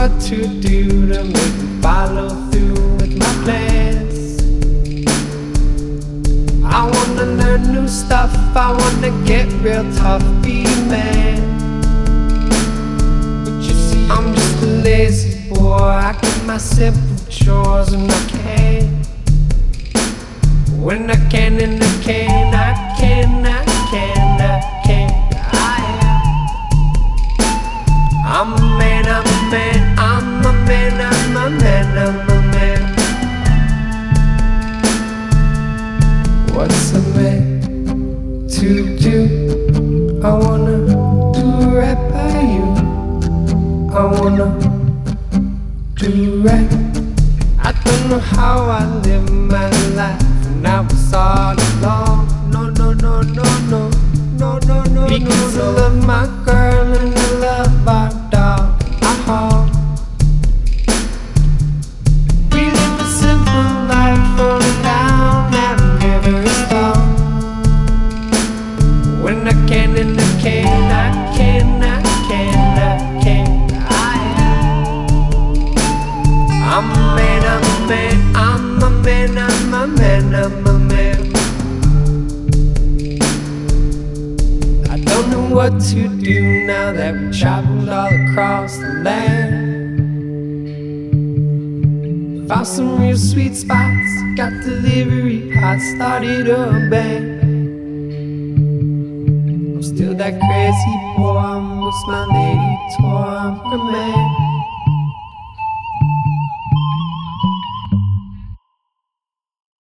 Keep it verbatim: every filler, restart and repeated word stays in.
what to do to make me follow through with my plans. I wanna learn new stuff, I wanna get real tough, be a man. But you see, I'm just a lazy boy, I get my simple chores and I can. When I can and I can, I can, I can, I can, I am. I'm a man, I'm a man, I'm a man, I'm a man, I'm a man. What's a man to do? I wanna do right by you. I wanna do right. I don't know how I live my life when I was all alone. No, no, no, no, no, no, no, no. Because I love my girl and I love our dog. Uh-huh. We live a simple life, rolling down that river storm. When I can and I can, I can, I can, I can, I am. I'm a man, I'm a man, I'm a man, I'm a man, I'm a man. I don't know what to do now that we traveled all across the land. Found some real sweet spots, got delivery hot, started a band. I'm still that crazy boy, I'm with my lady toy, I'm her man.